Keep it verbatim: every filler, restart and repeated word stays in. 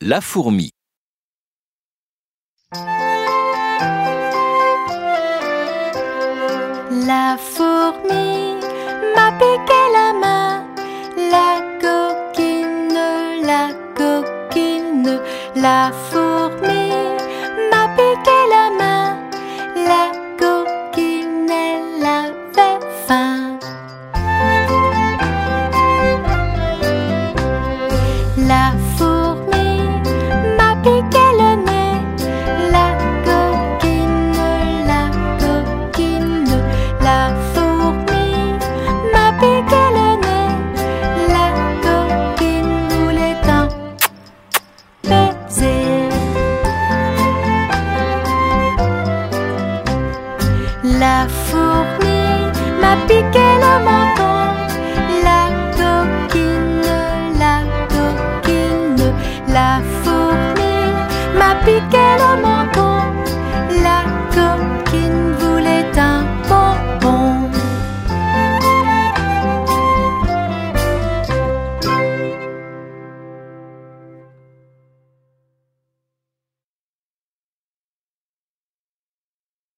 La fourmi. La fourmi m'a piqué la main, la coquine, la coquine. La fourmi m'a piqué la main, la coquine, elle avait faim. La fourmi m'a piqué le nez, la coquine, la coquine. La fourmi m'a piqué le nez, la coquine voulait un baiser. La fourmi m'a piqué le menton, la coquine, la coquine. La fourmi m'a piqué le menton.